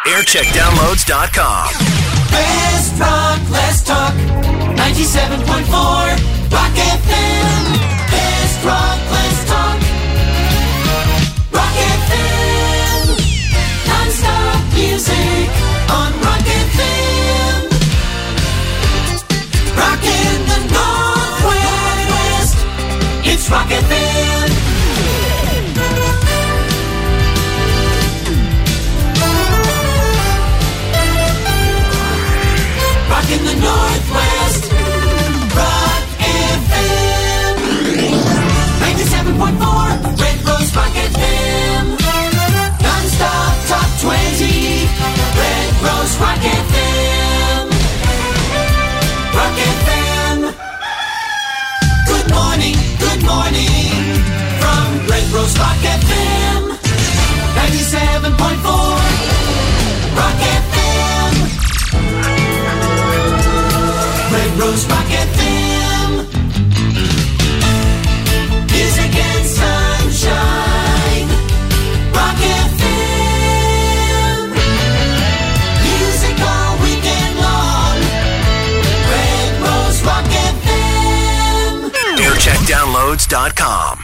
Aircheckdownloads.com. Best rock, let's talk. 97.4 Rock FM. Best rock, let's talk. Rock FM. Non-stop music on Rock FM. Rockin' the Northwest. It's Rock FM. In the Northwest, Rock FM, 97.4, Red Rose Rock FM, non-stop top 20, Red Rose Rock FM, Rock FM. Good morning, from Red Rose Rock FM, 97.4, Rock FM. Red Rose Rock FM. Music and sunshine. Rock FM. Music all weekend long. Red Rose Rock FM. Aircheckdownloads.com.